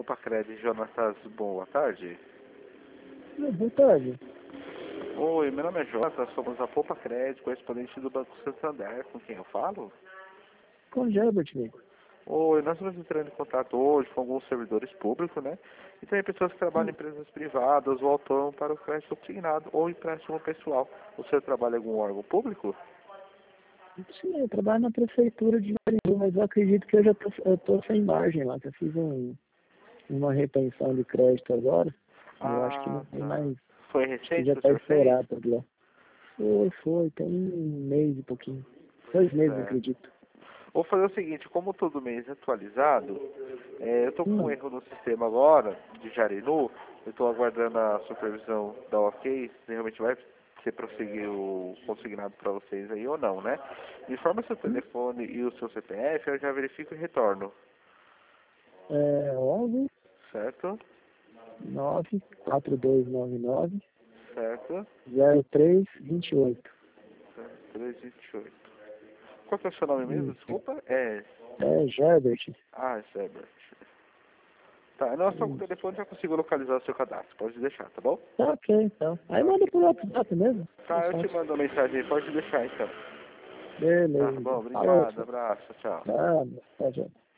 Poupa Crédito, Jonatas, boa tarde. Boa tarde. Oi, meu nome é Jonatas, somos a Poupa Crédito, correspondente do Banco Santander, com quem eu falo? Com o Gerbert, amigo. Oi, nós estamos entrando em contato hoje com alguns servidores públicos, né? E também pessoas que trabalham em empresas privadas ou autônomas para o crédito consignado ou empréstimo pessoal. O senhor trabalha em algum órgão público? Sim, eu trabalho na prefeitura de Maringá, mas eu acredito que eu tô sem margem lá, que eu fiz uma retenção de crédito agora. Eu acho que não Ah, tem tá. mais, Foi acho que recente já que o está senhor fez? estourado tudo lá. Foi, tem um mês e pouquinho. 2 meses, Certo. acredito. Vou fazer o seguinte, como todo mês é atualizado, eu estou com um Hum, erro no sistema agora, de Jarinu, eu estou aguardando a supervisão da OK, se realmente vai ser prosseguir o consignado para vocês aí ou não, né? Informa seu telefone e o seu CPF, eu já verifico e retorno, 11 certo? 94299 Certo? 0328. 328. Qual que é o seu nome mesmo? Isso. Desculpa? É Gerbert. É Sebert. Tá, não, só com o Isso. telefone já consigo localizar o seu cadastro, pode deixar, tá bom? Tá ok, então. Aí Tá, manda ok. por WhatsApp mesmo. É Tá, eu te fácil. mando uma mensagem aí, pode deixar então. Tá bom, Beleza. Falou, obrigado, abraço, tchau. nada. Tchau, tchau.